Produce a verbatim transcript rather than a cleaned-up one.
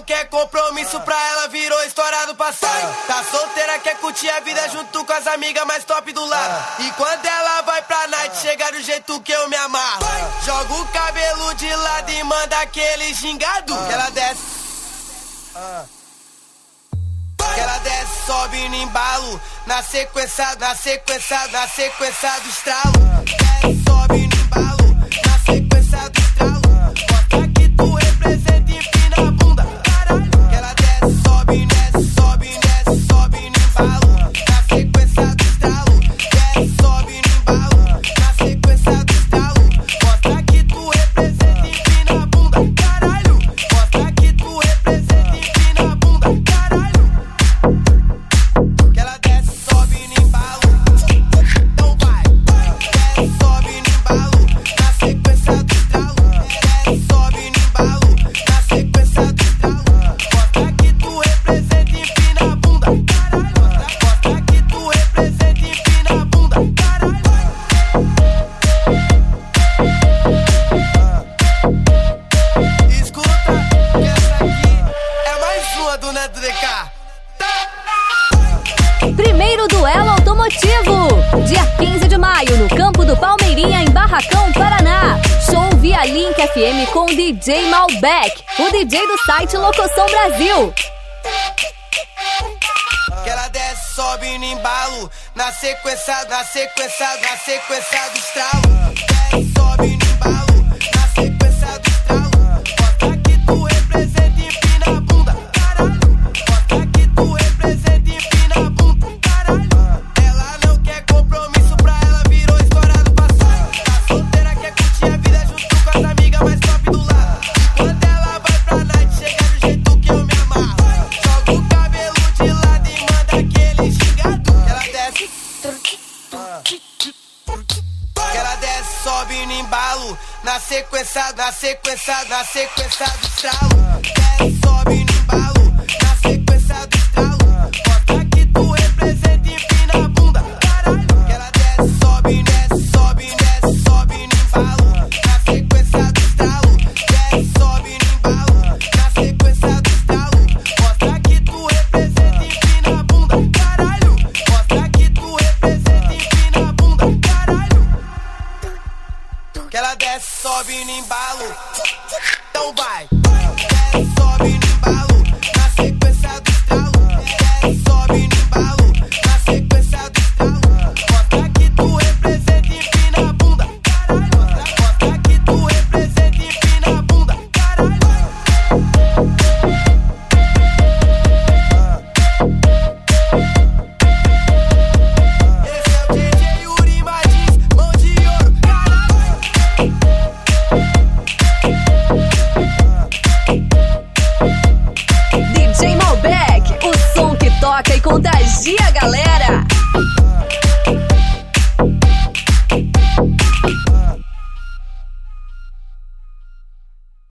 quer compromisso, pra ela virou história do passado. Tá solteira, quer curtir a vida junto com as amigas mais top do lado. E quando ela vai pra night, chega do jeito que eu me amarro. Joga o cabelo de lado e manda aquele gingado. Que ela desce, que ela desce, sobe no embalo. Na sequência, na sequência, na sequência do estralo. Desce, sobe no embalo. Na sequência do estralo. Mostra que tu representa e empina a bunda. Caralho. Que ela desce, sobe, desce, sobe, desce, sobe no embalo. Na sequência do estralo. Desce, sobe no embalo. Na sequência do estralo. Mostra que tu representa e empina a bunda. Caralho. Mostra que tu representa e empina a bunda. Caralho. Que ela desce, sobe no embalo. Então vai. Desce, sobe no embalo. Na sequência do estralo. Desce, sobe no embalo. Na sequência do estralo. Mostra que tu representa e empina a bunda. Caralho. Mostra que tu representa e empina a bunda. Caralho. Escuta, que essa aqui é mais uma do Neto D K. Primeiro duelo automotivo, dia quinze de maio, no campo do Palmeirinha, em Barracão, Paraná. Show via Link F M com D J Malbec, o D J do site Locoção Brasil. Que ela desce, sobe no embalo. Na sequência, na sequência, na sequência do estralo. Desce, sobe no embalo. Na sequência do estralo. Mostra que tu representa e empina a bunda. Caralho. Mostra que tu representa e empina a bunda. Caralho. Ela não quer compromisso, pra ela virou história do passado. Tá solteira, quer curtir a vida junto com as amigas mais top do lado. E quando ela vai pra night, chega do jeito que eu me amarro. Joga o cabelo de lado e manda aquele gingado. Que ela desce, que ela desce, sobe no embalo. Na sequência, na sequência, na sequência do estralo. Desce, sobe no embalo. Na sequência do estralo. Mostra que tu representa e empina a bunda. Caralho. Que ela desce, sobe, desce, sobe, desce, sobe no embalo. Na sequência do estralo. Desce, sobe no embalo. Na sequência do estralo. Mostra que tu representa e empina a bunda. Caralho. Mostra que tu representa e empina a bunda. Caralho. Que ela desce, sobe no embalo. Então vai. Desce, sobe no embalo. Na sequência do estralo. Desce, sobe no embalo. Na sequência do estralo. Mostra que tu representa e empina a bunda. Caralho. Mostra que tu representa e empina a bunda. Caralho. Esse é o D J Yuri Martins, mão de ouro. Caralho. D J Malbec, o som que toca e contagia a galera.